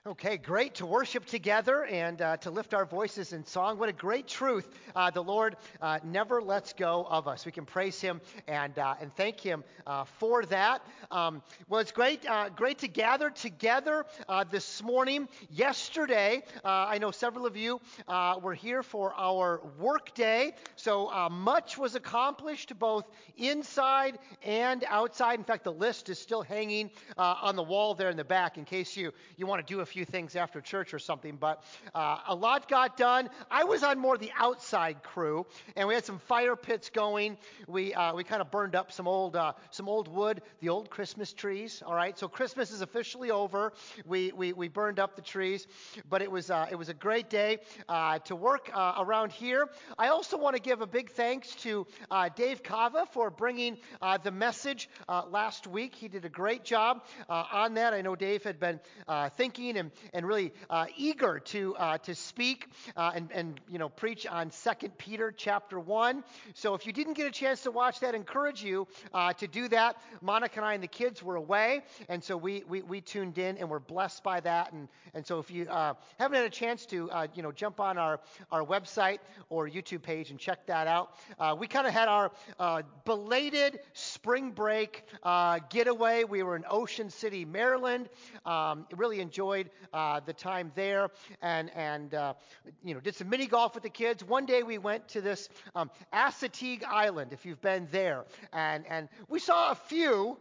Okay, great to worship together and to lift our voices in song. What a great truth. The Lord never lets go of us. We can praise Him and thank Him for that. Well, it's great to gather together this morning. Yesterday, I know several of you were here for our work day. So much was accomplished both inside and outside. In fact, the list is still hanging on the wall there in the back in case you want to do a few things after church or something, but a lot got done. I was on more the outside crew, and we had some fire pits going. We kind of burned up some old wood, the old Christmas trees. All right, so Christmas is officially over. We burned up the trees, but it was a great day to work around here. I also want to give a big thanks to Dave Kava for bringing the message last week. He did a great job on that. I know Dave had been thinking and really eager to speak and preach on 2 Peter chapter 1. So if you didn't get a chance to watch that, I encourage you to do that. Monica and I and the kids were away, and so we tuned in and were blessed by that. And so if you haven't had a chance to jump on our website or YouTube page and check that out. We kind of had our belated spring break getaway. We were in Ocean City, Maryland. Really enjoyed the time there and did some mini golf with the kids. One day we went to this Assateague Island, if you've been there, and we saw a few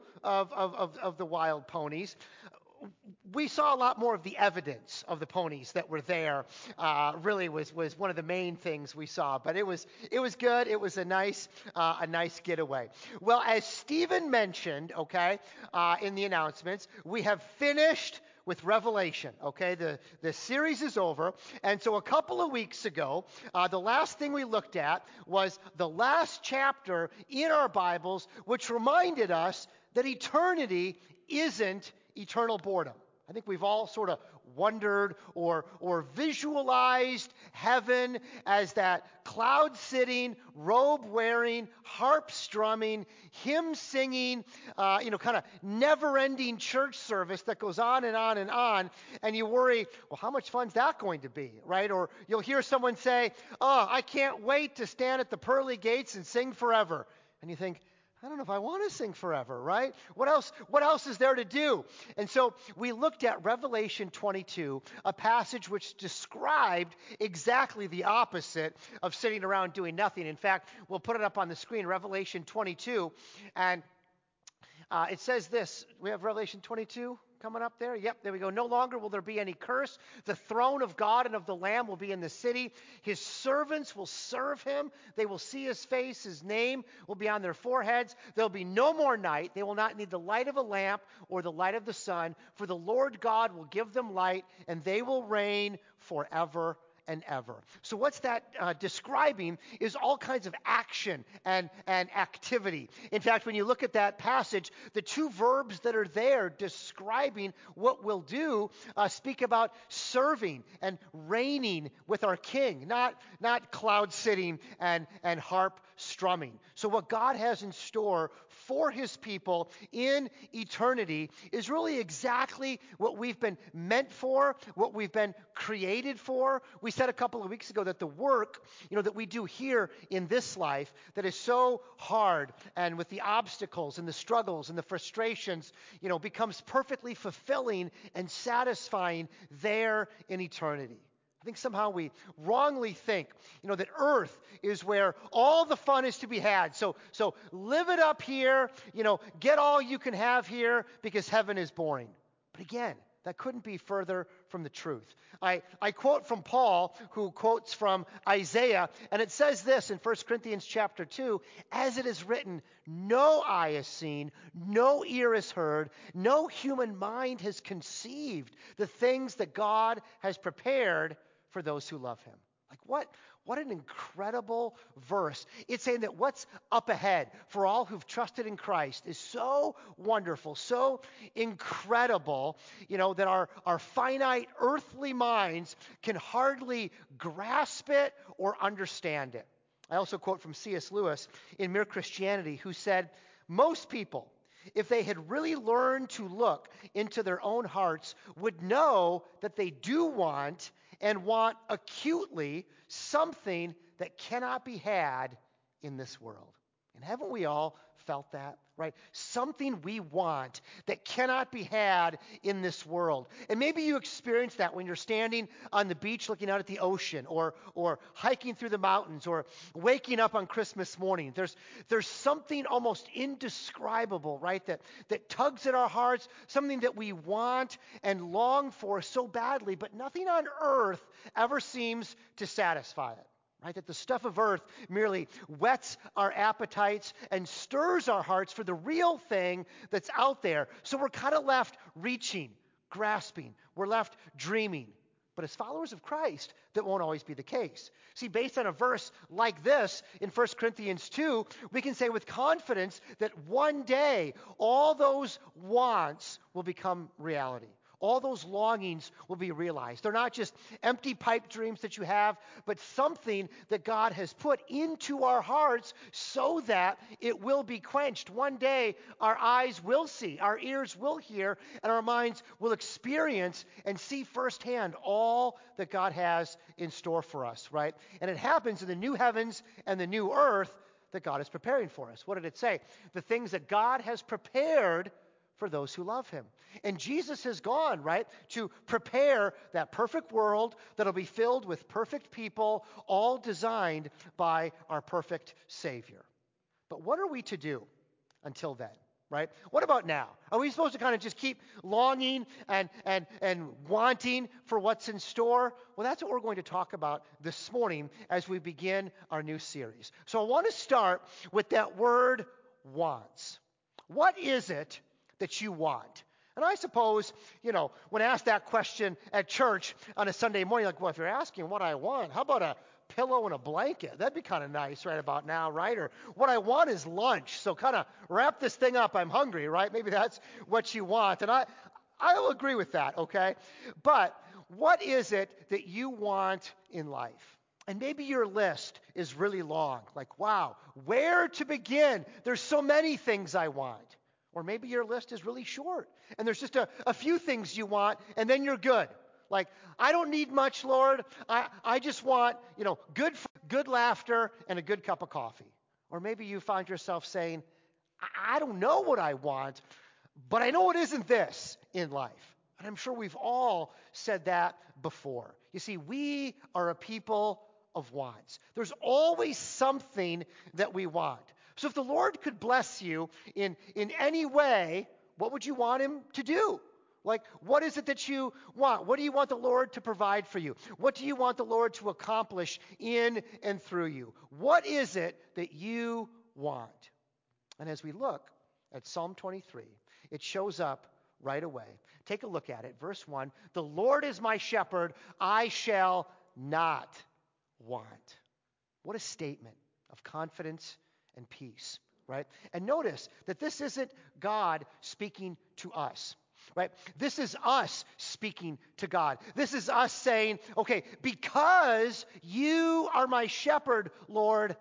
of the wild ponies. We saw a lot more of the evidence of the ponies that were there. Really was one of the main things we saw, but it was good. It was a nice getaway. Well, as Stephen mentioned, in the announcements, we have finished with Revelation. Okay, the series is over, and so a couple of weeks ago, the last thing we looked at was the last chapter in our Bibles, which reminded us that eternity isn't eternal boredom. I think we've all sort of wondered or visualized heaven as that cloud-sitting, robe-wearing, harp-strumming, hymn-singing, kind of never-ending church service that goes on and on and on, and you worry, well, how much fun's that going to be, right? Or you'll hear someone say, oh, I can't wait to stand at the pearly gates and sing forever. And you think, I don't know if I want to sing forever, right? What else is there to do? And so we looked at Revelation 22, a passage which described exactly the opposite of sitting around doing nothing. In fact, we'll put it up on the screen, Revelation 22, and it says this. We have Revelation 22 coming up there. Yep, there we go. No longer will there be any curse. The throne of God and of the Lamb will be in the city. His servants will serve him. They will see his face. His name will be on their foreheads. There will be no more night. They will not need the light of a lamp or the light of the sun, for the Lord God will give them light, and they will reign forever and ever. So what's that describing is all kinds of action and activity. In fact, when you look at that passage, the two verbs that are there describing what we'll do speak about serving and reigning with our King, not cloud sitting and harp strumming. So what God has in store for his people in eternity is really exactly what we've been meant for, what we've been created for. We said a couple of weeks ago that the work, that we do here in this life that is so hard and with the obstacles and the struggles and the frustrations, becomes perfectly fulfilling and satisfying there in eternity. I think somehow we wrongly think, that earth is where all the fun is to be had. So live it up here, get all you can have here because heaven is boring. But again, that couldn't be further from the truth. I quote from Paul, who quotes from Isaiah, and it says this in 1 Corinthians chapter 2, as it is written, no eye has seen, no ear has heard, no human mind has conceived the things that God has prepared for those who love him. Like what an incredible verse. It's saying that what's up ahead for all who've trusted in Christ is so wonderful, so incredible, that our finite earthly minds can hardly grasp it or understand it. I also quote from C.S. Lewis in Mere Christianity, who said, most people if they had really learned to look into their own hearts, would know that they do want and want acutely something that cannot be had in this world. And haven't we all felt that, right? Something we want that cannot be had in this world. And maybe you experience that when you're standing on the beach looking out at the ocean, or hiking through the mountains, or waking up on Christmas morning. There's something almost indescribable, right, that tugs at our hearts, something that we want and long for so badly, but nothing on earth ever seems to satisfy it. Right, that the stuff of earth merely whets our appetites and stirs our hearts for the real thing that's out there. So we're kind of left reaching, grasping. We're left dreaming. But as followers of Christ, that won't always be the case. See, based on a verse like this in 1 Corinthians 2, we can say with confidence that one day all those wants will become reality. All those longings will be realized. They're not just empty pipe dreams that you have, but something that God has put into our hearts so that it will be quenched. One day, our eyes will see, our ears will hear, and our minds will experience and see firsthand all that God has in store for us, right? And it happens in the new heavens and the new earth that God is preparing for us. What did it say? The things that God has prepared for those who love him. And Jesus has gone, right, to prepare that perfect world that'll be filled with perfect people, all designed by our perfect Savior. But what are we to do until then, right? What about now? Are we supposed to kind of just keep longing and wanting for what's in store? Well, that's what we're going to talk about this morning as we begin our new series. So I want to start with that word wants. What is it that you want? And I suppose, when asked that question at church on a Sunday morning, like, well, if you're asking what I want, how about a pillow and a blanket? That'd be kind of nice right about now, right? Or what I want is lunch, so kind of wrap this thing up. I'm hungry, right? Maybe that's what you want. And I'll agree with that, okay? But what is it that you want in life? And maybe your list is really long. Like, wow, where to begin? There's so many things I want. Or maybe your list is really short, and there's just a few things you want, and then you're good. Like, I don't need much, Lord. I just want, good laughter and a good cup of coffee. Or maybe you find yourself saying, I don't know what I want, but I know it isn't this in life. And I'm sure we've all said that before. You see, we are a people of wants. There's always something that we want. So if the Lord could bless you in any way, what would you want him to do? Like, what is it that you want? What do you want the Lord to provide for you? What do you want the Lord to accomplish in and through you? What is it that you want? And as we look at Psalm 23, it shows up right away. Take a look at it. Verse 1, the Lord is my shepherd, I shall not want. What a statement of confidence and peace, right? And notice that this isn't God speaking to us, right? This is us speaking to God. This is us saying, okay, because you are my shepherd, Lord,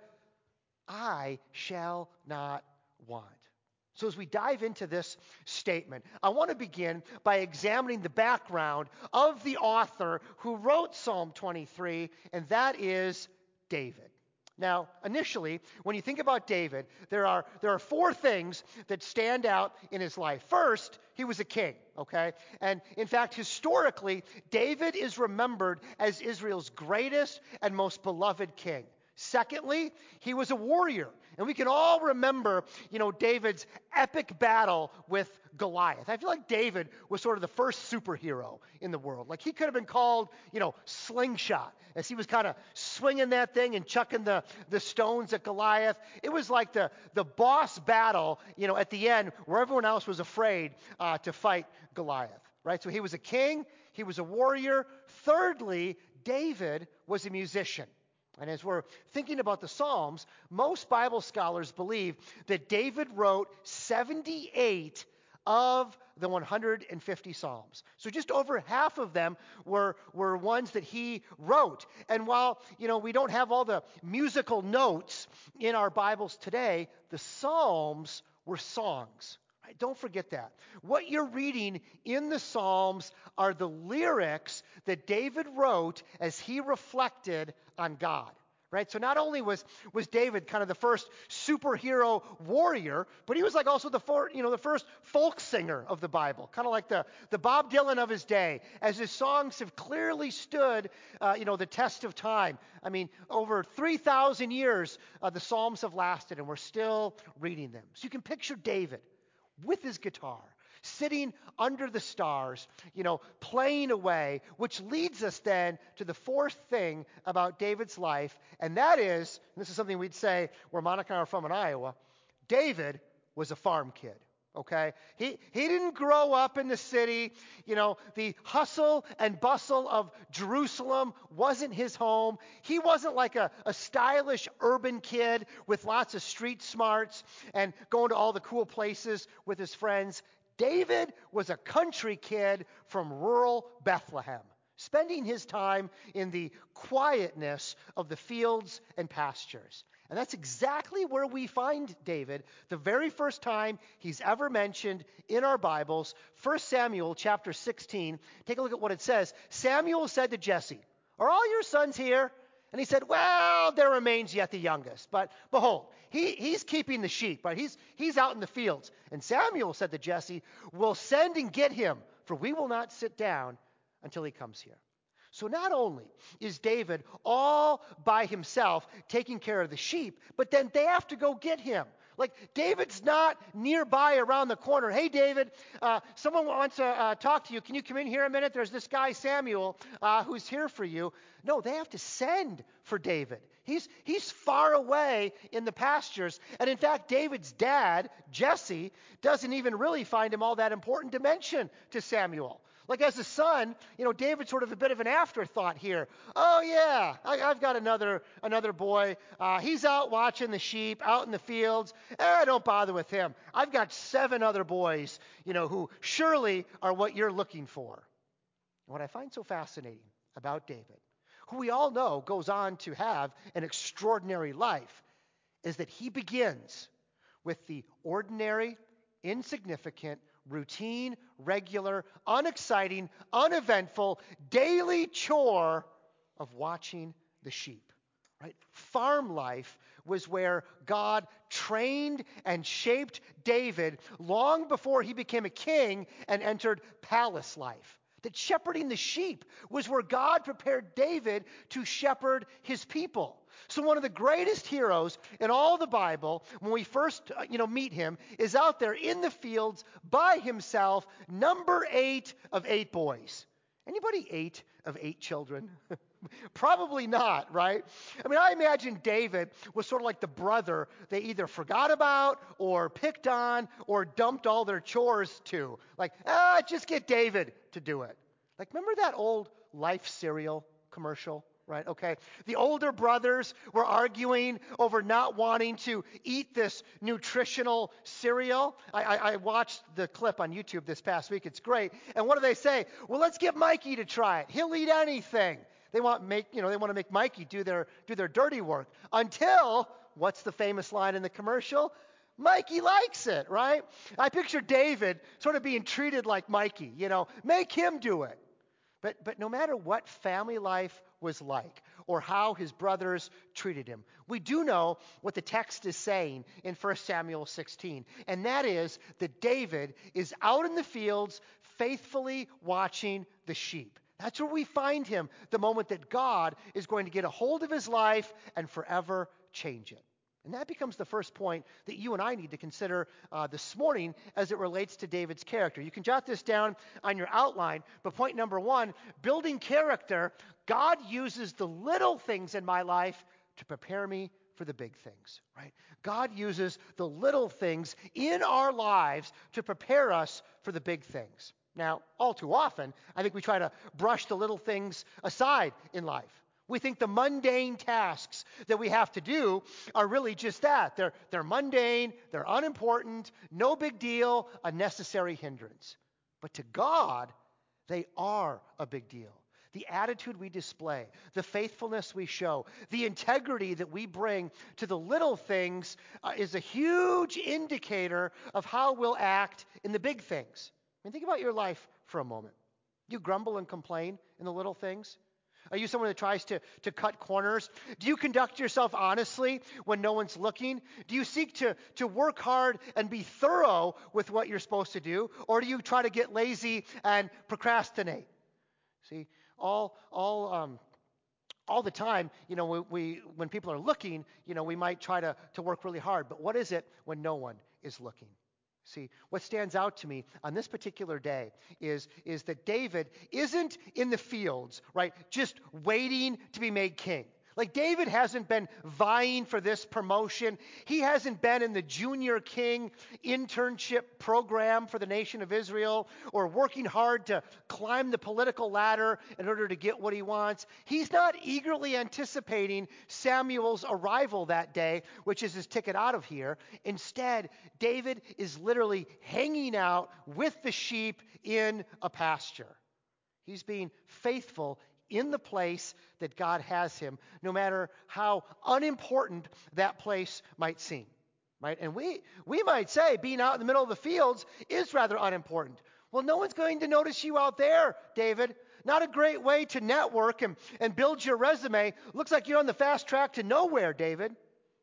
I shall not want. So as we dive into this statement, I want to begin by examining the background of the author who wrote Psalm 23, and that is David. Now, initially, when you think about David, there are four things that stand out in his life. First, he was a king, okay? And in fact, historically, David is remembered as Israel's greatest and most beloved king. Secondly, he was a warrior. And we can all remember, David's epic battle with Goliath. I feel like David was sort of the first superhero in the world. Like, he could have been called, Slingshot, as he was kind of swinging that thing and chucking the stones at Goliath. It was like the boss battle, at the end, where everyone else was afraid to fight Goliath, right? So he was a king, he was a warrior. Thirdly, David was a musician. And as we're thinking about the Psalms, most Bible scholars believe that David wrote 78 of the 150 Psalms. So just over half of them were ones that he wrote. And while, we don't have all the musical notes in our Bibles today, the Psalms were songs. Don't forget that. What you're reading in the Psalms are the lyrics that David wrote as he reflected on God. Right? So not only was David kind of the first superhero warrior, but he was like also the first folk singer of the Bible, kind of like the Bob Dylan of his day, as his songs have clearly stood the test of time. I mean, over 3,000 years the Psalms have lasted, and we're still reading them. So you can picture David with his guitar, sitting under the stars, playing away, which leads us then to the fourth thing about David's life, and that is, and this is something we'd say where Monica and I are from in Iowa, David was a farm kid. Okay? He didn't grow up in the city. The hustle and bustle of Jerusalem wasn't his home. He wasn't like a stylish urban kid with lots of street smarts and going to all the cool places with his friends. David was a country kid from rural Bethlehem, spending his time in the quietness of the fields and pastures. And that's exactly where we find David the very first time he's ever mentioned in our Bibles. 1 Samuel chapter 16. Take a look at what it says. Samuel said to Jesse, "Are all your sons here?" And he said, "Well, there remains yet the youngest. But behold, he's keeping the sheep, right? He's out in the fields." And Samuel said to Jesse, "We'll send and get him, for we will not sit down until he comes here." So not only is David all by himself taking care of the sheep, but then they have to go get him. Like, David's not nearby around the corner. "Hey, David, someone wants to talk to you. Can you come in here a minute? There's this guy, Samuel, who's here for you." No, they have to send for David. He's far away in the pastures. And in fact, David's dad, Jesse, doesn't even really find him all that important to mention to Samuel. Like, as a son, David's sort of a bit of an afterthought here. "Oh yeah, I've got another boy. He's out watching the sheep out in the fields. Don't bother with him. I've got 7 other boys, who surely are what you're looking for." And what I find so fascinating about David, who we all know goes on to have an extraordinary life, is that he begins with the ordinary, insignificant, routine, regular, unexciting, uneventful, daily chore of watching the sheep. Right? Farm life was where God trained and shaped David long before he became a king and entered palace life. That shepherding the sheep was where God prepared David to shepherd his people. So one of the greatest heroes in all the Bible, when we first meet him, is out there in the fields by himself, number 8 of 8 boys. Anybody 8 of 8 children? Probably not, right? I mean, I imagine David was sort of like the brother they either forgot about or picked on or dumped all their chores to. Like, just get David to do it. Like, remember that old Life cereal commercial? Right? Okay. The older brothers were arguing over not wanting to eat this nutritional cereal. I watched the clip on YouTube this past week. It's great. And what do they say? "Well, let's get Mikey to try it. He'll eat anything." They want to make Mikey do their dirty work. Until, what's the famous line in the commercial? Mikey likes it, right? I picture David sort of being treated like Mikey, make him do it. But no matter what family life was like or how his brothers treated him, we do know what the text is saying in 1 Samuel 16. And that is that David is out in the fields faithfully watching the sheep. That's where we find him the moment that God is going to get a hold of his life and forever change it. And that becomes the first point that you and I need to consider this morning as it relates to David's character. You can jot this down on your outline, but point number 1, building character, God uses the little things in my life to prepare me for the big things, right? God uses the little things in our lives to prepare us for the big things. Now, all too often, I think we try to brush the little things aside in life. We think the mundane tasks that we have to do are really just that. They're mundane, they're unimportant, no big deal, a necessary hindrance. But to God, they are a big deal. The attitude we display, the faithfulness we show, the integrity that we bring to the little things is a huge indicator of how we'll act in the big things. I mean, think about your life for a moment. Do you grumble and complain in the little things? Are you someone that tries to cut corners? Do you conduct yourself honestly when no one's looking? Do you seek to work hard and be thorough with what you're supposed to do? Or do you try to get lazy and procrastinate? See, all the time, when people are looking, we might try to work really hard. But what is it when no one is looking? See, what stands out to me on this particular day is that David isn't in the fields, right, just waiting to be made king. Like, David hasn't been vying for this promotion. He hasn't been in the junior king internship program for the nation of Israel or working hard to climb the political ladder in order to get what he wants. He's not eagerly anticipating Samuel's arrival that day, which is his ticket out of here. Instead, David is literally hanging out with the sheep in a pasture. He's being faithful in the place that God has him, no matter how unimportant that place might seem, right? And we might say being out in the middle of the fields is rather unimportant. Well, no one's going to notice you out there, David. Not a great way to network and build your resume. Looks like you're on the fast track to nowhere, David.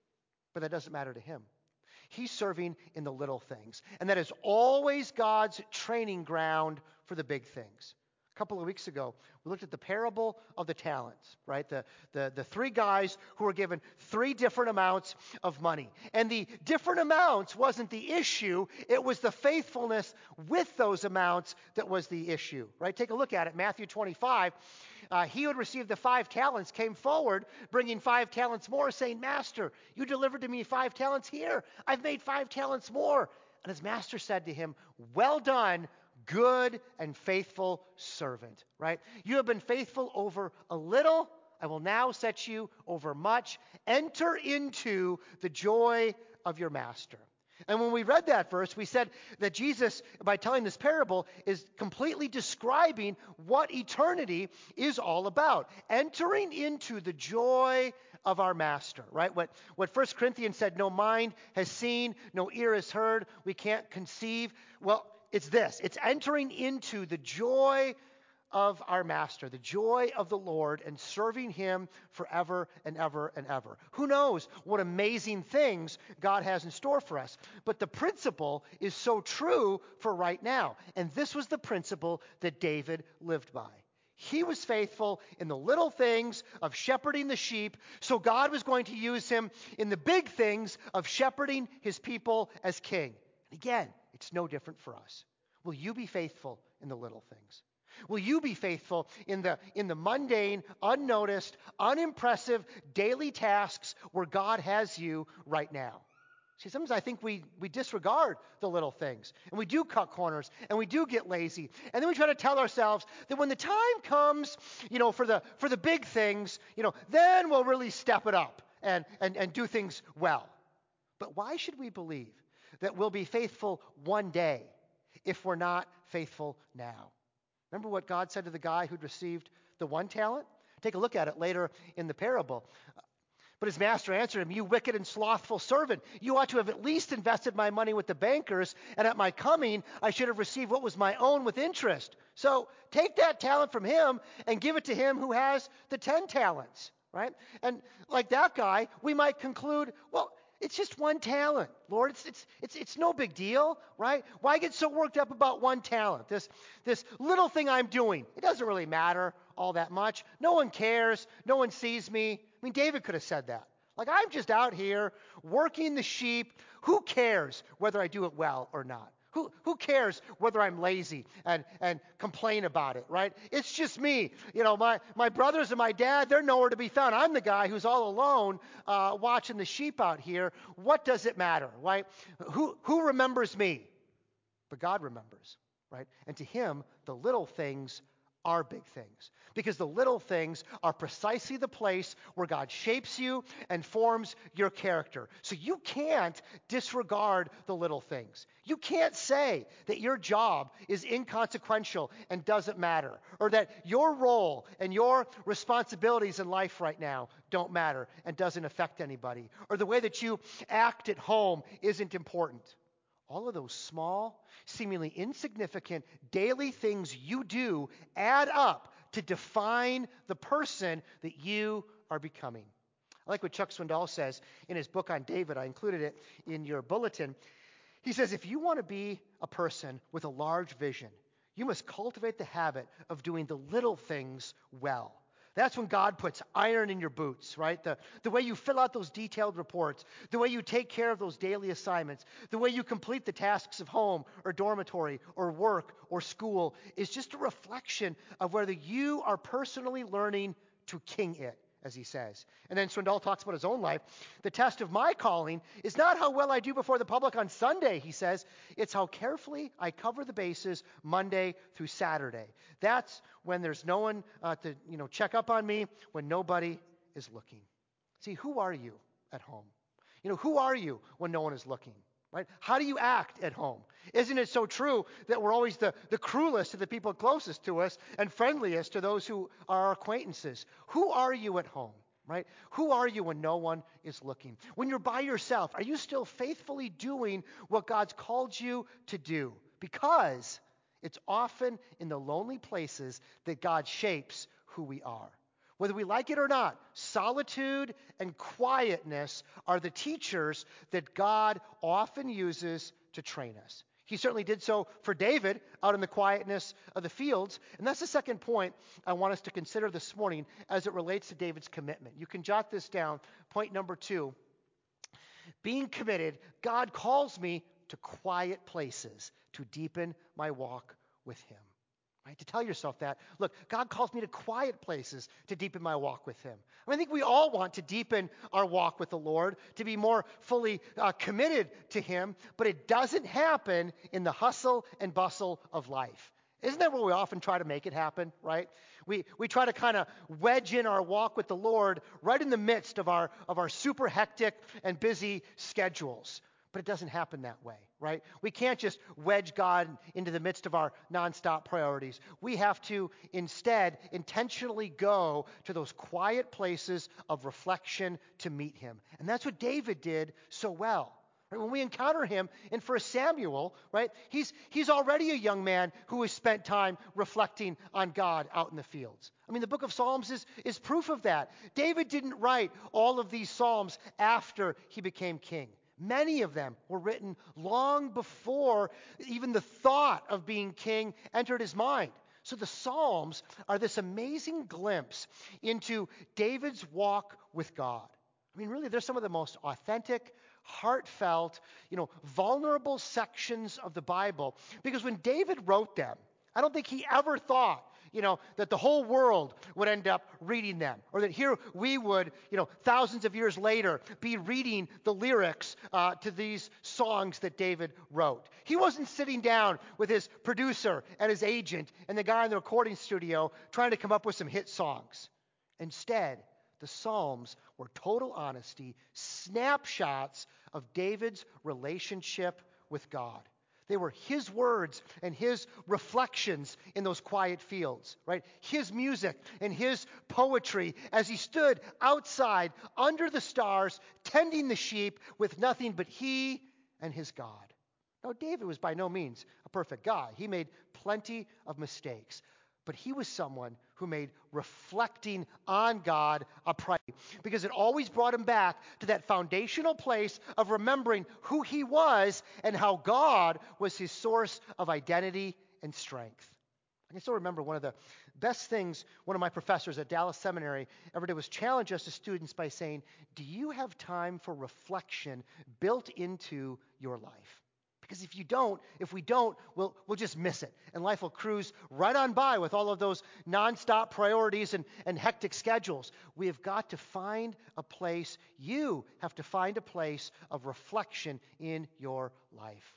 But that doesn't matter to him. He's serving in the little things. And that is always God's training ground for the big things. A couple of weeks ago, we looked at the parable of the talents, right? The three guys who were given three different amounts of money. And the different amounts wasn't the issue. It was the faithfulness with those amounts that was the issue, right? Take a look at it. Matthew 25, he who had received the 5 talents came forward, bringing 5 talents more, saying, Master, you delivered to me 5 talents here. I've made 5 talents more. And his master said to him, well done, good and faithful servant, right? You have been faithful over a little. I will now set you over much. Enter into the joy of your master. And when we read that verse, we said that Jesus, by telling this parable, is completely describing what eternity is all about. Entering into the joy of our master, right? What 1 Corinthians said, no mind has seen, no ear has heard, we can't conceive. Well, it's this. It's entering into the joy of our master, the joy of the Lord, and serving him forever and ever and ever. Who knows what amazing things God has in store for us. But the principle is so true for right now. And this was the principle that David lived by. He was faithful in the little things of shepherding the sheep, so God was going to use him in the big things of shepherding his people as king. And again, it's no different for us. Will you be faithful in the little things? Will you be faithful in the mundane, unnoticed, unimpressive daily tasks where God has you right now? See, sometimes I think we disregard the little things, and we do cut corners, and we do get lazy, and then we try to tell ourselves that when the time comes, for the big things, then we'll really step it up and do things well. But why should we believe that we'll be faithful one day if we're not faithful now? Remember what God said to the guy who'd received the 1 talent? Take a look at it later in the parable. But his master answered him, you wicked and slothful servant, you ought to have at least invested my money with the bankers, and at my coming I should have received what was my own with interest. So take that talent from him and give it to him who has the 10 talents, right? And like that guy, we might conclude, well, it's just 1 talent, Lord. It's no big deal, right? Why get so worked up about 1 talent? This little thing I'm doing, it doesn't really matter all that much. No one cares. No one sees me. I mean, David could have said that. Like, I'm just out here working the sheep. Who cares whether I do it well or not? Who cares whether I'm lazy and complain about it, right? It's just me. My brothers and my dad, they're nowhere to be found. I'm the guy who's all alone watching the sheep out here. What does it matter, right? Who remembers me? But God remembers, right? And to him, the little things are big things. Because the little things are precisely the place where God shapes you and forms your character. So you can't disregard the little things. You can't say that your job is inconsequential and doesn't matter, or that your role and your responsibilities in life right now don't matter and doesn't affect anybody, or the way that you act at home isn't important. All of those small, seemingly insignificant daily things you do add up to define the person that you are becoming. I like what Chuck Swindoll says in his book on David. I included it in your bulletin. He says, if you want to be a person with a large vision, you must cultivate the habit of doing the little things well. That's when God puts iron in your boots, right? The way you fill out those detailed reports, the way you take care of those daily assignments, the way you complete the tasks of home or dormitory or work or school is just a reflection of whether you are personally learning to king it, as he says. And then Swindoll talks about his own life. The test of my calling is not how well I do before the public on Sunday, he says. It's how carefully I cover the bases Monday through Saturday. That's when there's no one to check up on me, when nobody is looking. See, who are you at home? Who are you when no one is looking? Right? How do you act at home? Isn't it so true that we're always the cruelest to the people closest to us and friendliest to those who are our acquaintances? Who are you at home? Right? Who are you when no one is looking? When you're by yourself, are you still faithfully doing what God's called you to do? Because it's often in the lonely places that God shapes who we are. Whether we like it or not, solitude and quietness are the teachers that God often uses to train us. He certainly did so for David out in the quietness of the fields. And that's the second point I want us to consider this morning as it relates to David's commitment. You can jot this down. Point number 2. Being committed, God calls me to quiet places to deepen my walk with him. Right? To tell yourself that, look, God calls me to quiet places to deepen my walk with him. I think we all want to deepen our walk with the Lord, to be more fully committed to him, but it doesn't happen in the hustle and bustle of life. Isn't that where we often try to make it happen, right? We try to kind of wedge in our walk with the Lord right in the midst of our super hectic and busy schedules. But it doesn't happen that way, right? We can't just wedge God into the midst of our nonstop priorities. We have to instead intentionally go to those quiet places of reflection to meet him. And that's what David did so well. Right? When we encounter him in 1 Samuel, right, he's already a young man who has spent time reflecting on God out in the fields. The book of Psalms is proof of that. David didn't write all of these Psalms after he became king. Many of them were written long before even the thought of being king entered his mind. So the Psalms are this amazing glimpse into David's walk with God. Really, they're some of the most authentic, heartfelt, vulnerable sections of the Bible. Because when David wrote them, I don't think he ever thought that the whole world would end up reading them, or that here we would, thousands of years later, be reading the lyrics to these songs that David wrote. He wasn't sitting down with his producer and his agent and the guy in the recording studio trying to come up with some hit songs. Instead, the Psalms were total honesty, snapshots of David's relationship with God. They were his words and his reflections in those quiet fields, right? His music and his poetry as he stood outside under the stars, tending the sheep with nothing but he and his God. Now, David was by no means a perfect guy. He made plenty of mistakes. But he was someone who made reflecting on God a priority, because it always brought him back to that foundational place of remembering who he was and how God was his source of identity and strength. I can still remember one of the best things one of my professors at Dallas Seminary ever did was challenge us as students by saying, do you have time for reflection built into your life? Because if we don't, we'll just miss it. And life will cruise right on by with all of those nonstop priorities and hectic schedules. We have got to find a place, you have to find a place of reflection in your life.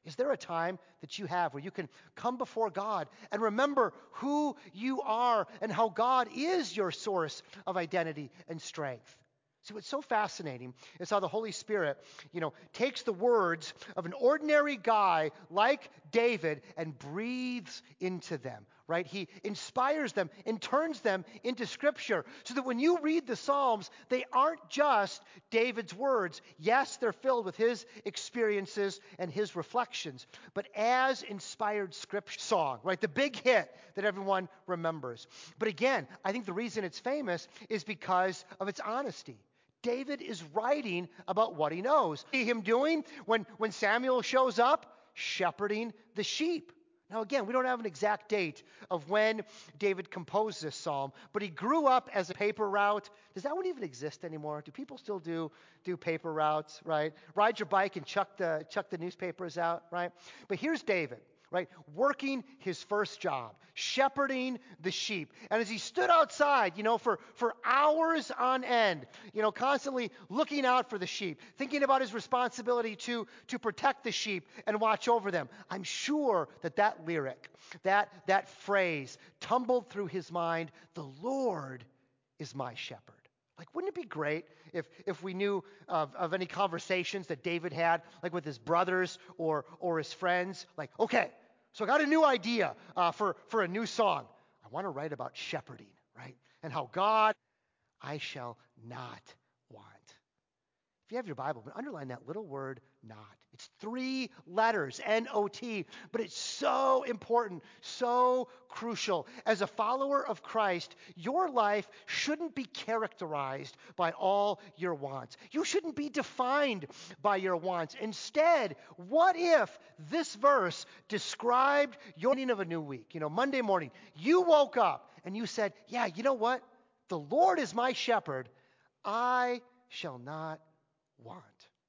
Is there a time that you have where you can come before God and remember who you are and how God is your source of identity and strength? See, what's so fascinating is how the Holy Spirit, takes the words of an ordinary guy like David and breathes into them, right? He inspires them and turns them into Scripture so that when you read the Psalms, they aren't just David's words. Yes, they're filled with his experiences and his reflections, but as inspired Scripture song, right? The big hit that everyone remembers. But again, I think the reason it's famous is because of its honesty. David is writing about what he knows. See him doing when Samuel shows up, shepherding the sheep. Now again, we don't have an exact date of when David composed this psalm, but he grew up as a paper route. Does that one even exist anymore? Do people still do paper routes, right? Ride your bike and chuck the newspapers out, right? But here's David, right? Working his first job, shepherding the sheep. And as he stood outside, for hours on end, constantly looking out for the sheep, thinking about his responsibility to protect the sheep and watch over them, I'm sure that lyric, that phrase tumbled through his mind, the Lord is my shepherd. Like, wouldn't it be great if we knew of any conversations that David had, like with his brothers or his friends? Like, okay, so I got a new idea for a new song. I want to write about shepherding, right? And how God, I shall not want. If you have your Bible, underline that little word, not. It's 3 letters, N-O-T, but it's so important, so crucial. As a follower of Christ, your life shouldn't be characterized by all your wants. You shouldn't be defined by your wants. Instead, what if this verse described your beginning of a new week? Monday morning, you woke up and you said, yeah, you know what? The Lord is my shepherd. I shall not want.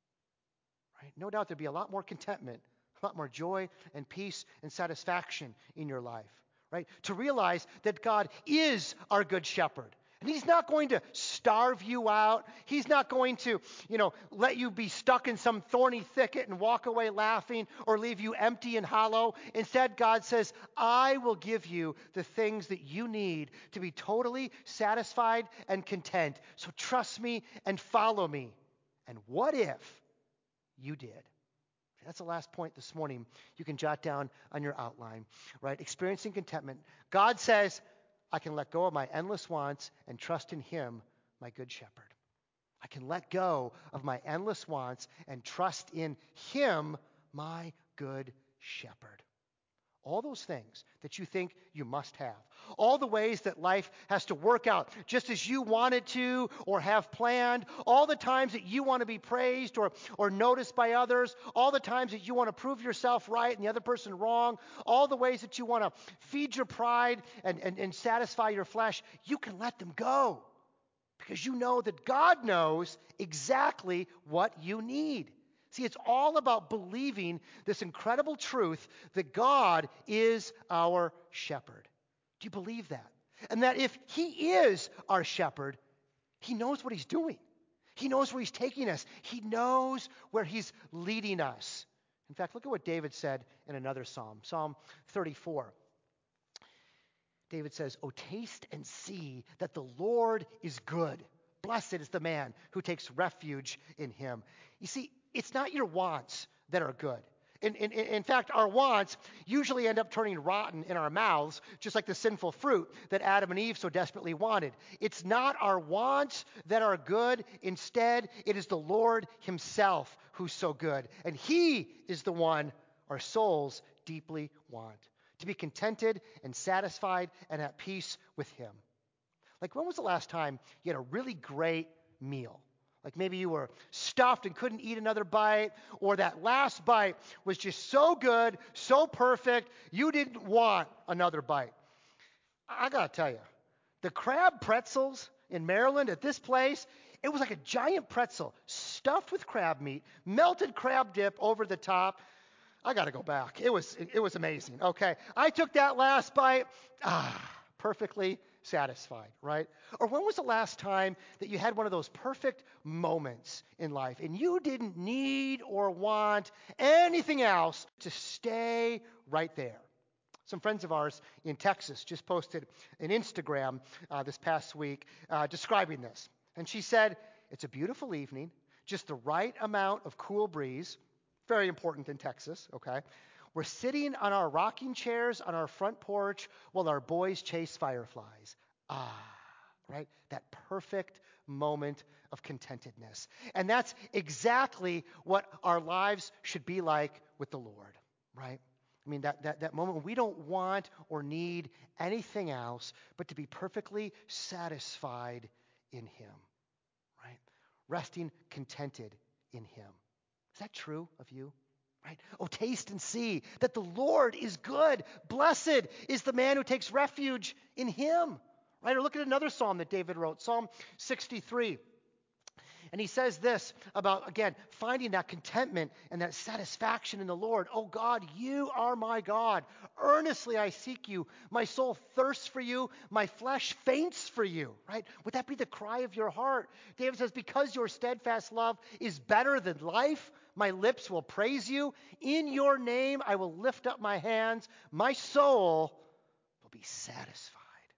Right? No doubt there'd be a lot more contentment, a lot more joy and peace and satisfaction in your life, right? To realize that God is our good shepherd. And he's not going to starve you out. He's not going to, let you be stuck in some thorny thicket and walk away laughing or leave you empty and hollow. Instead, God says, I will give you the things that you need to be totally satisfied and content. So trust me and follow me. And what if you did? That's the last point this morning you can jot down on your outline, right? Experiencing contentment. God says, I can let go of my endless wants and trust in him, my good shepherd. I can let go of my endless wants and trust in him, my good shepherd. All those things that you think you must have. All the ways that life has to work out just as you want it to or have planned. All the times that you want to be praised or noticed by others. All the times that you want to prove yourself right and the other person wrong. All the ways that you want to feed your pride and satisfy your flesh. You can let them go because you know that God knows exactly what you need. See, it's all about believing this incredible truth that God is our shepherd. Do you believe that? And that if he is our shepherd, he knows what he's doing. He knows where he's taking us. He knows where he's leading us. In fact, look at what David said in another psalm, Psalm 34. David says, "Oh, taste and see that the Lord is good. Blessed is the man who takes refuge in him." You see, it's not your wants that are good. In fact, our wants usually end up turning rotten in our mouths, just like the sinful fruit that Adam and Eve so desperately wanted. It's not our wants that are good. Instead, it is the Lord himself who's so good. And he is the one our souls deeply want, to be contented and satisfied and at peace with him. Like, when was the last time you had a really great meal? Like maybe you were stuffed and couldn't eat another bite, or that last bite was just so good, so perfect, you didn't want another bite. I got to tell you, the crab pretzels in Maryland at this place, it was like a giant pretzel stuffed with crab meat, melted crab dip over the top. I got to go back. It was amazing. Okay. I took that last bite. perfectly satisfied, right? Or when was the last time that you had one of those perfect moments in life and you didn't need or want anything else to stay right there? Some friends of ours in Texas just posted an Instagram this past week describing this. And she said, it's a beautiful evening, just the right amount of cool breeze, very important in Texas, okay? We're sitting on our rocking chairs on our front porch while our boys chase fireflies. Right? That perfect moment of contentedness. And that's exactly what our lives should be like with the Lord, right? I mean, that moment when we don't want or need anything else but to be perfectly satisfied in Him, right? Resting contented in Him. Is that true of you? Right? Oh, taste and see that the Lord is good. Blessed is the man who takes refuge in Him. Right? Or look at another psalm that David wrote, Psalm 63. And he says this about, again, finding that contentment and that satisfaction in the Lord. Oh God, you are my God. Earnestly I seek you. My soul thirsts for you. My flesh faints for you. Right? Would that be the cry of your heart? David says, because your steadfast love is better than life, my lips will praise you. In your name I will lift up my hands. My soul will be satisfied.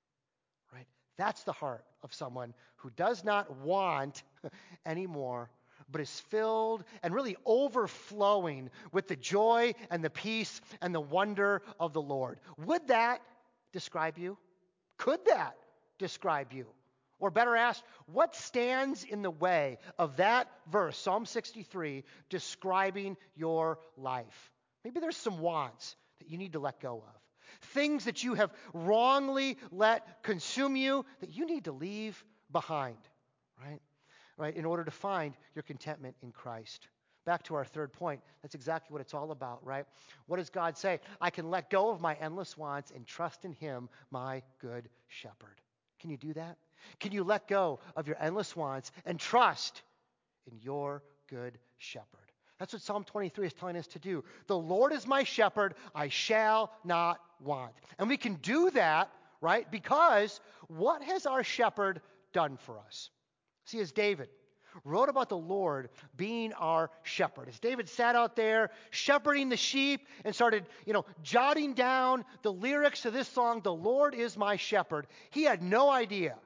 Right? That's the heart of someone who does not want anymore, but is filled and really overflowing with the joy and the peace and the wonder of the Lord. Would that describe you? Could that describe you? Or better asked, what stands in the way of that verse, Psalm 63, describing your life? Maybe there's some wants that you need to let go of. Things that you have wrongly let consume you that you need to leave behind, right? Right, in order to find your contentment in Christ. Back to our third point, that's exactly what it's all about, right? What does God say? I can let go of my endless wants and trust in Him, my good shepherd. Can you do that? Can you let go of your endless wants and trust in your good shepherd? That's what Psalm 23 is telling us to do. The Lord is my shepherd, I shall not want. And we can do that, right? Because what has our shepherd done for us? See, as David wrote about the Lord being our shepherd, as David sat out there shepherding the sheep and started, jotting down the lyrics to this song, The Lord is my shepherd, he had no idea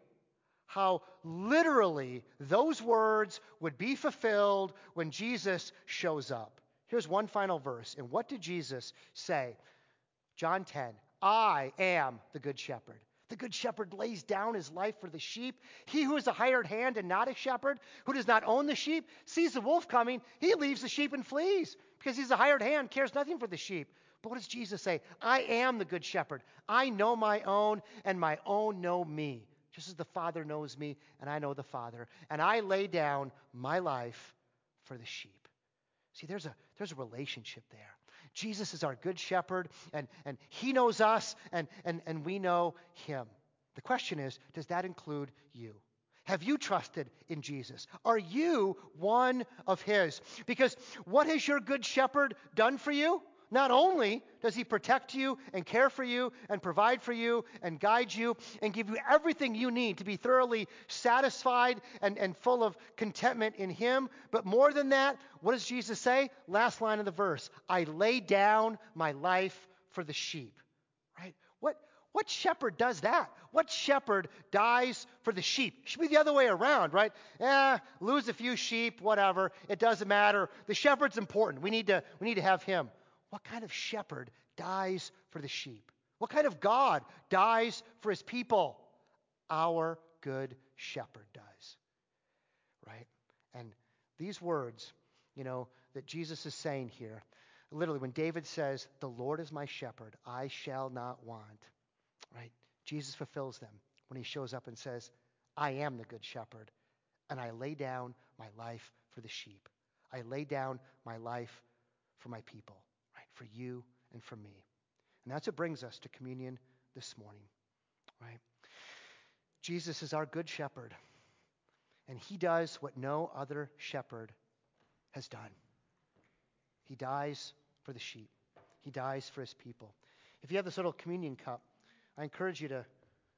how literally those words would be fulfilled when Jesus shows up. Here's one final verse. And what did Jesus say? John 10, I am the good shepherd. The good shepherd lays down his life for the sheep. He who is a hired hand and not a shepherd, who does not own the sheep, sees the wolf coming, he leaves the sheep and flees, because he's a hired hand, cares nothing for the sheep. But what does Jesus say? I am the good shepherd. I know my own, and my own know me, just as the Father knows me, and I know the Father. And I lay down my life for the sheep. See, there's a relationship there. Jesus is our good shepherd, and He knows us, and we know Him. The question is, does that include you? Have you trusted in Jesus? Are you one of His? Because what has your good shepherd done for you? Not only does He protect you and care for you and provide for you and guide you and give you everything you need to be thoroughly satisfied and full of contentment in Him, but more than that, what does Jesus say? Last line of the verse, I lay down my life for the sheep. Right? What shepherd does that? What shepherd dies for the sheep? It should be the other way around, right? Lose a few sheep, whatever. It doesn't matter. The shepherd's important. We need to have Him. What kind of shepherd dies for the sheep? What kind of God dies for His people? Our good shepherd does. Right? And these words, that Jesus is saying here, literally when David says, the Lord is my shepherd, I shall not want. Right? Jesus fulfills them when He shows up and says, I am the good shepherd, and I lay down my life for the sheep. I lay down my life for my people. For you and for me. And that's what brings us to communion this morning, right? Jesus is our good shepherd, and He does what no other shepherd has done. He dies for the sheep. He dies for His people. If you have this little communion cup, I encourage you to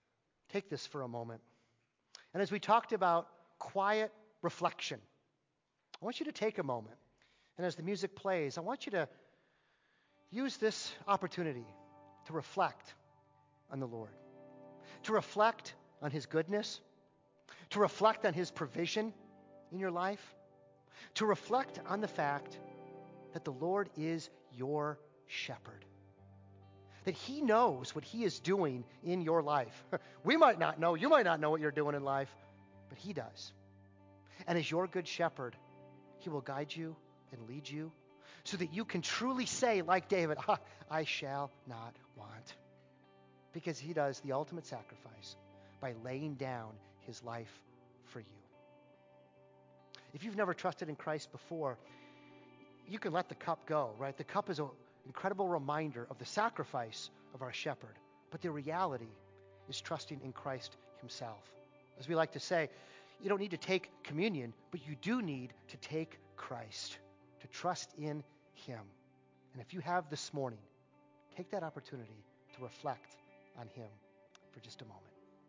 take this for a moment. And as we talked about quiet reflection, I want you to take a moment. And as the music plays, I want you to use this opportunity to reflect on the Lord, to reflect on His goodness, to reflect on His provision in your life, to reflect on the fact that the Lord is your shepherd, that He knows what He is doing in your life. We might not know, you might not know what you're doing in life, but He does. And as your good shepherd, He will guide you and lead you so that you can truly say, like David, I shall not want. Because He does the ultimate sacrifice by laying down His life for you. If you've never trusted in Christ before, you can let the cup go, right? The cup is an incredible reminder of the sacrifice of our shepherd. But the reality is trusting in Christ Himself. As we like to say, you don't need to take communion, but you do need to take Christ, to trust in Him. And if you have this morning, take that opportunity to reflect on Him for just a moment.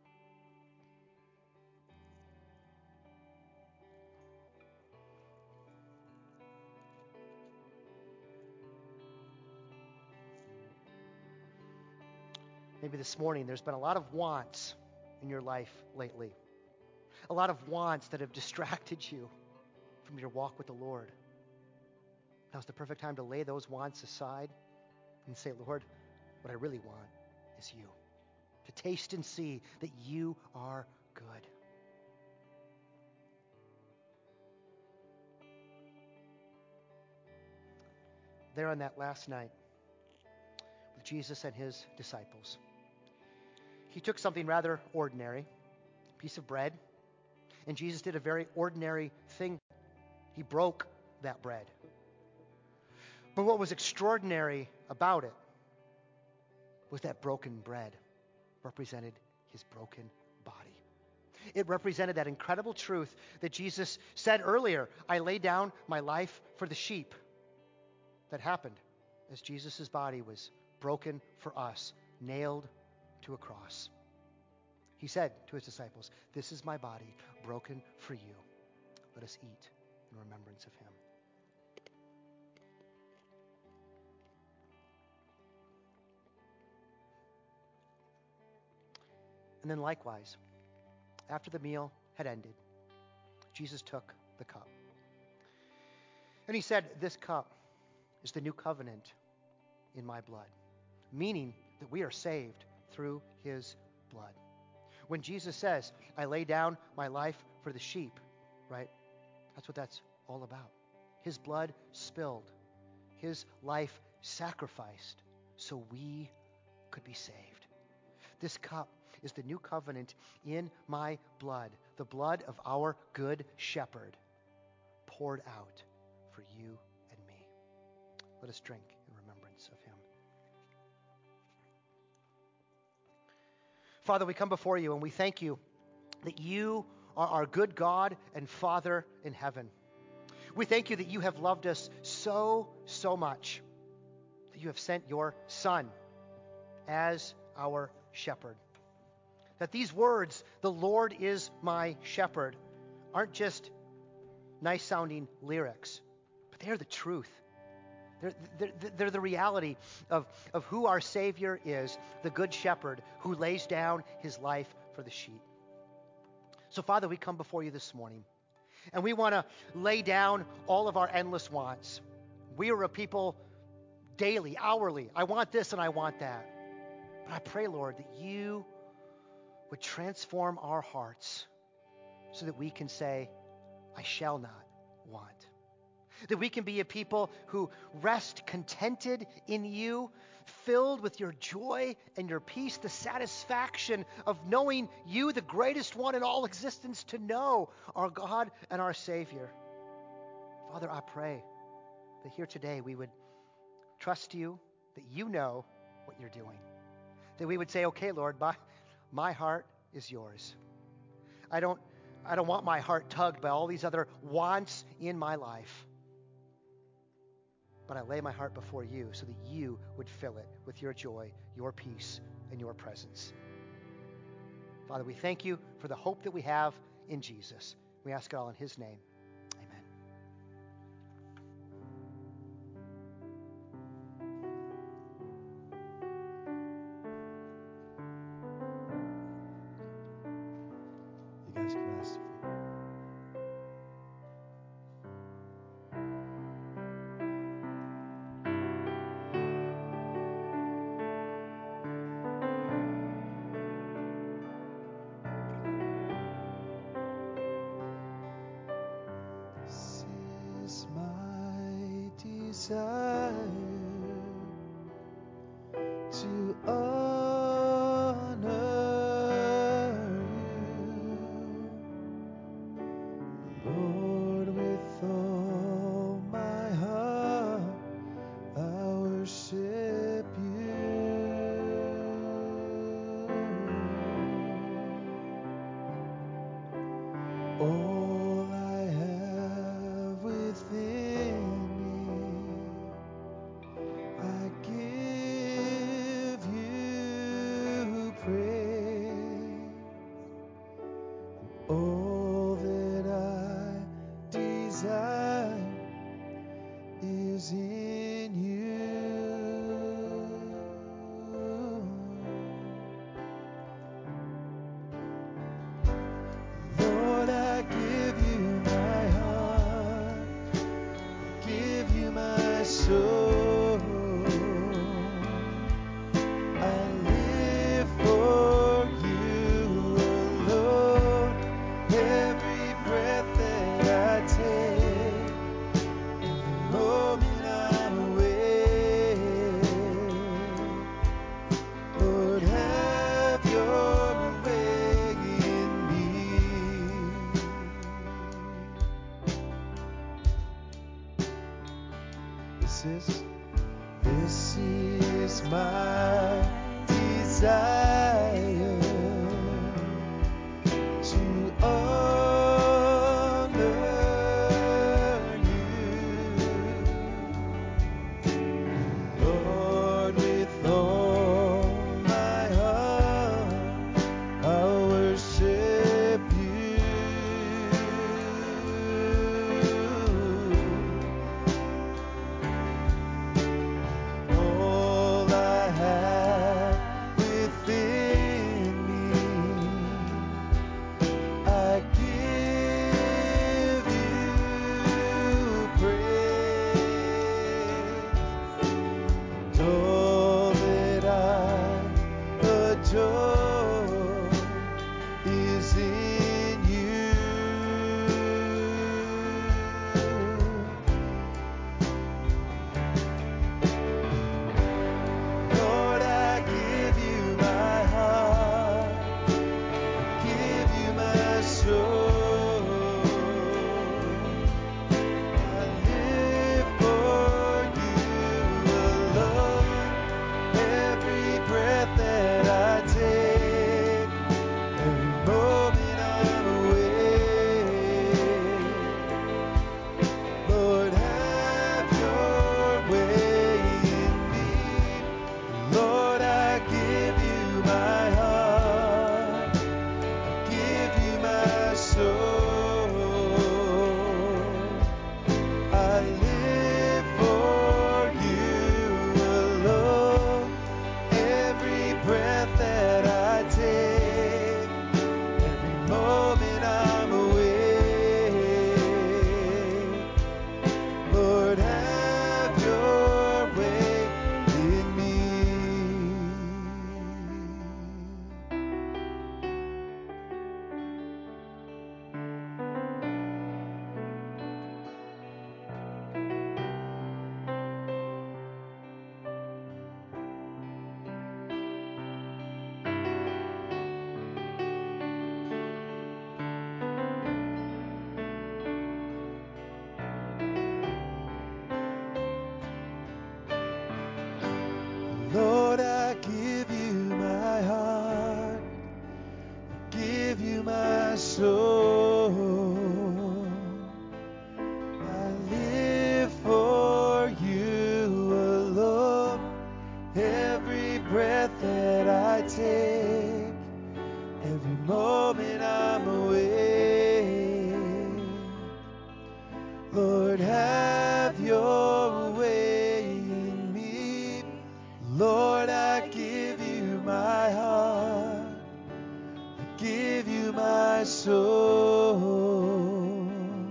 Maybe this morning there's been a lot of wants in your life lately. A lot of wants that have distracted you from your walk with the Lord. Now's the perfect time to lay those wants aside and say, Lord, what I really want is You. To taste and see that You are good. There on that last night with Jesus and His disciples, He took something rather ordinary, a piece of bread, and Jesus did a very ordinary thing. He broke that bread. But what was extraordinary about it was that broken bread represented His broken body. It represented that incredible truth that Jesus said earlier, I lay down my life for the sheep. That happened as Jesus' body was broken for us, nailed to a cross. He said to His disciples, this is my body broken for you. Let us eat in remembrance of Him. And then likewise, after the meal had ended, Jesus took the cup. And He said, this cup is the new covenant in my blood, meaning that we are saved through His blood. When Jesus says, I lay down my life for the sheep, right? That's what that's all about. His blood spilled, His life sacrificed so we could be saved. This cup is the new covenant in my blood, the blood of our good shepherd, poured out for you and me. Let us drink in remembrance of Him. Father, we come before You and we thank You that You are our good God and Father in heaven. We thank You that You have loved us so much, that You have sent Your Son as our shepherd. That these words, the Lord is my shepherd, aren't just nice sounding lyrics, but they are the truth. They're the reality of who our Savior is, the good shepherd who lays down His life for the sheep. So Father, we come before You this morning and we want to lay down all of our endless wants. We are a people daily, hourly. I want this and I want that. But I pray, Lord, that You would transform our hearts so that we can say, I shall not want. That we can be a people who rest contented in You, filled with Your joy and Your peace, the satisfaction of knowing You, the greatest one in all existence, to know our God and our Savior. Father, I pray that here today we would trust You, that You know what You're doing. That we would say, okay, Lord, my heart is Yours. I don't want my heart tugged by all these other wants in my life. But I lay my heart before You so that You would fill it with Your joy, Your peace, and Your presence. Father, we thank you for the hope that we have in Jesus. We ask it all in his name. Amen. You guys can rest. This is my desire to honor you, Lord, with all my heart. I worship you. All I have within me, I give you praise. All that I desire is in you. Lord, I give you my heart, give you my soul. I live for you alone. Every breath that I take, every moment I'm awake. Lord, have your way in me. This is my desire to honor you, Lord, with all my heart. I'll worship you. All I have within me, I give you praise. And all that I adore is in you. Lord, I give you my heart, give you my soul. I live for you alone. Every breath that I take, every moment I'm awake. Lord, have your way in me. Lord, I give you my heart, give you my soul. I live for you alone. Every breath that I take, every moment I'm awake. Lord, have your way in me. Lord, I give you my heart, give you my soul. I live for you alone. Every breath that I take, every moment I'm away. Lord, have your way in me. Lord, I give you my heart. I give you my soul.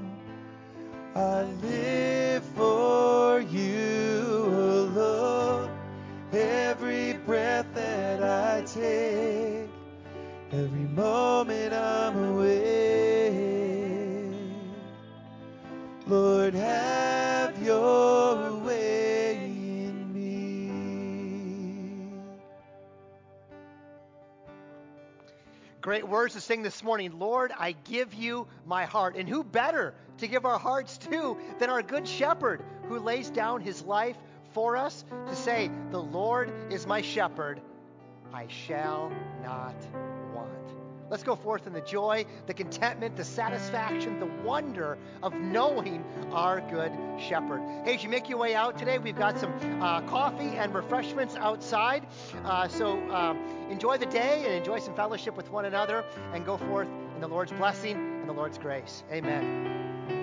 I live for you alone. Every breath that I take, every moment I'm away. Lord, have your way in me. Great words to sing this morning. Lord, I give you my heart. And who better to give our hearts to than our good shepherd who lays down his life for us to say, the Lord is my shepherd, I shall not want. Let's go forth in the joy, the contentment, the satisfaction, the wonder of knowing our good shepherd. Hey, as you make your way out today, we've got some coffee and refreshments outside. So enjoy the day and enjoy some fellowship with one another and go forth in the Lord's blessing and the Lord's grace. Amen.